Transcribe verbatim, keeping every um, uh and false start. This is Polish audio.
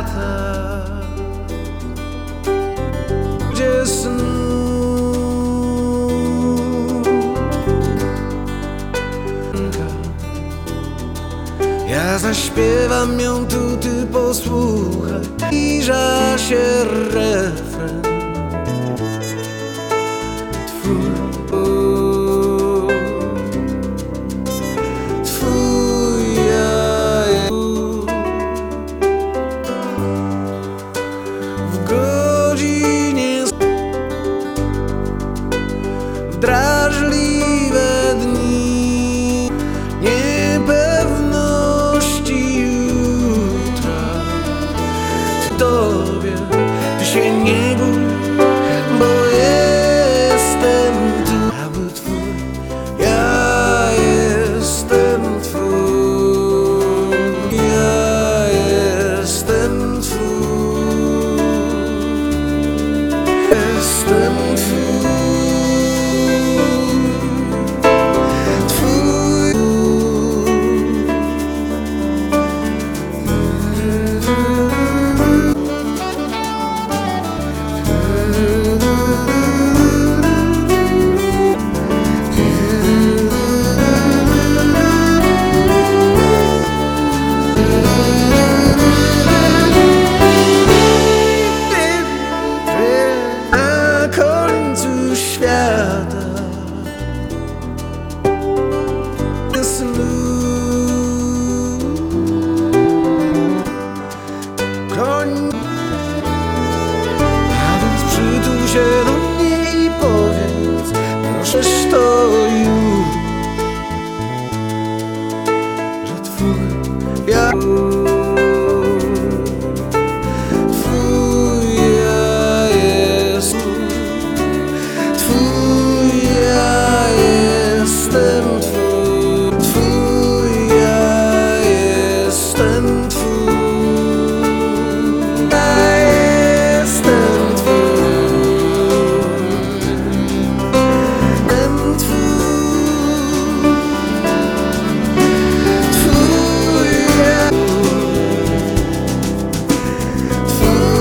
świata, gdzie snu ja zaśpiewam ją tu, ty posłuchaj. Zbliża się refren twój, twój ja w godzinie, w drażliwe dni niepewności jutra. Tobie ty się nie bój, bo jestem tu, aby twój, ja jestem twój, ja jestem twój, jestem twój, twój. Na końcu świata snu koń, a więc przytul się do mnie i powiedz, proszę, to już, że twój ja twój.